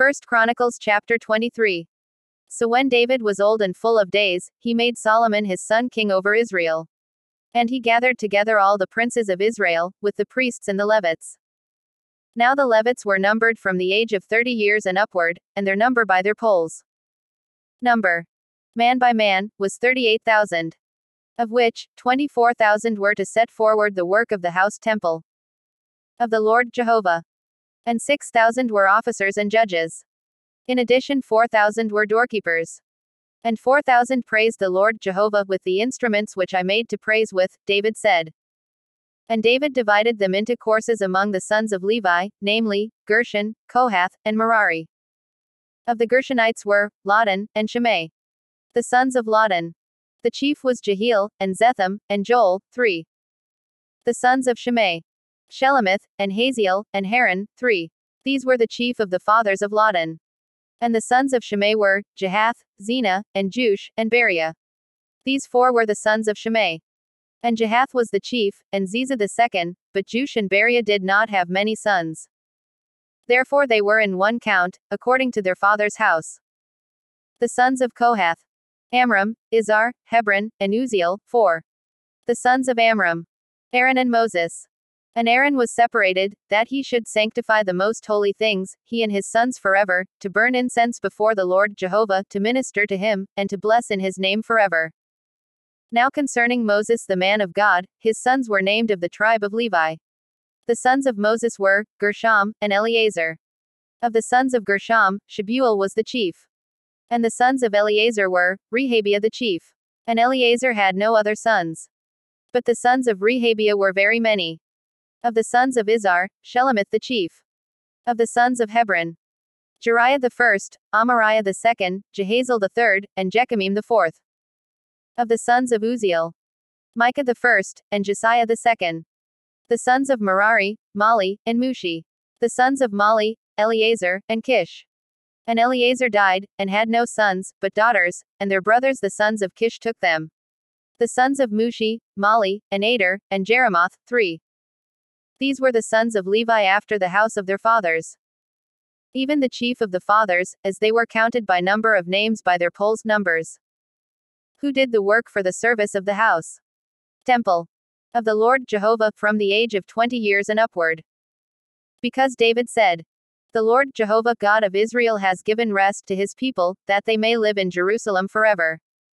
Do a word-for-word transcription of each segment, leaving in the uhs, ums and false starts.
First Chronicles chapter twenty-three. So when David was old and full of days, he made Solomon his son king over Israel. And he gathered together all the princes of Israel, with the priests and the Levites. Now the Levites were numbered from the age of thirty years and upward, and their number by their polls. Number, man by man, was thirty-eight thousand. Of which, twenty-four thousand were to set forward the work of the house temple of the Lord Jehovah. And six thousand were officers and judges. In addition, four thousand were doorkeepers. And four thousand praised the Lord Jehovah with the instruments which I made to praise with, David said. And David divided them into courses among the sons of Levi, namely, Gershon, Kohath, and Merari. Of the Gershonites were, Lotan, and Shimei. The sons of Lotan. The chief was Jehiel, and Zetham, and Joel, three. The sons of Shimei. Shelemith, and Haziel, and Haran, three. These were the chief of the fathers of Lotan. And the sons of Shimei were, Jahath, Zena, and Jush, and Beriah. These four were the sons of Shimei. And Jahath was the chief, and Ziza the second, but Jush and Beriah did not have many sons. Therefore they were in one count, according to their father's house. The sons of Kohath. Amram, Izhar, Hebron, and Uzziel, four. The sons of Amram. Aaron and Moses. And Aaron was separated, that he should sanctify the most holy things, he and his sons forever, to burn incense before the Lord Jehovah, to minister to him, and to bless in his name forever. Now concerning Moses the man of God, his sons were named of the tribe of Levi. The sons of Moses were, Gershom, and Eleazar. Of the sons of Gershom, Shebuel was the chief. And the sons of Eleazar were, Rehabiah the chief. And Eleazar had no other sons. But the sons of Rehabiah were very many. Of the sons of Izhar, Shelemith the chief. Of the sons of Hebron. Jeriah the first, Amariah the second, Jehazel the third, and Jechamim the fourth. Of the sons of Uzziel. Micah the first, and Josiah the second. The sons of Merari, Mali, and Mushi. The sons of Mali, Eleazar, and Kish. And Eleazar died, and had no sons, but daughters, and their brothers the sons of Kish took them. The sons of Mushi, Mali, and Ader, and Jeremoth, three. These were the sons of Levi after the house of their fathers. Even the chief of the fathers, as they were counted by number of names by their polls' numbers. Who did the work for the service of the house temple of the Lord Jehovah, from the age of twenty years and upward. Because David said, the Lord Jehovah God of Israel has given rest to his people, that they may live in Jerusalem forever.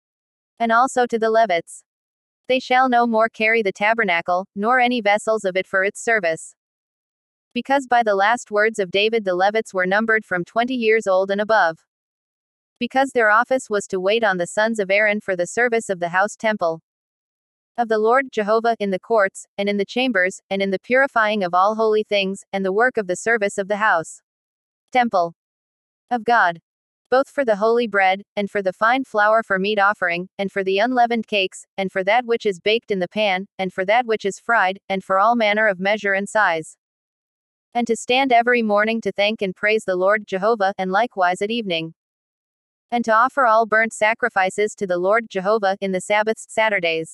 And also to the Levites. They shall no more carry the tabernacle, nor any vessels of it for its service. Because by the last words of David the Levites were numbered from twenty years old and above. Because their office was to wait on the sons of Aaron for the service of the house temple of the Lord Jehovah, in the courts, and in the chambers, and in the purifying of all holy things, and the work of the service of the house temple of God. Both for the holy bread, and for the fine flour for meat offering, and for the unleavened cakes, and for that which is baked in the pan, and for that which is fried, and for all manner of measure and size. And to stand every morning to thank and praise the Lord Jehovah, and likewise at evening. And to offer all burnt sacrifices to the Lord Jehovah, in the Sabbaths, Saturdays.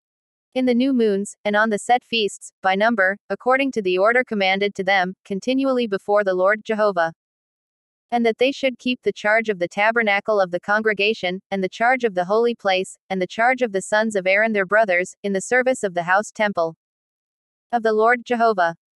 In the new moons, and on the set feasts, by number, according to the order commanded to them, continually before the Lord Jehovah. And that they should keep the charge of the tabernacle of the congregation, and the charge of the holy place, and the charge of the sons of Aaron their brothers, in the service of the house temple of the Lord Jehovah.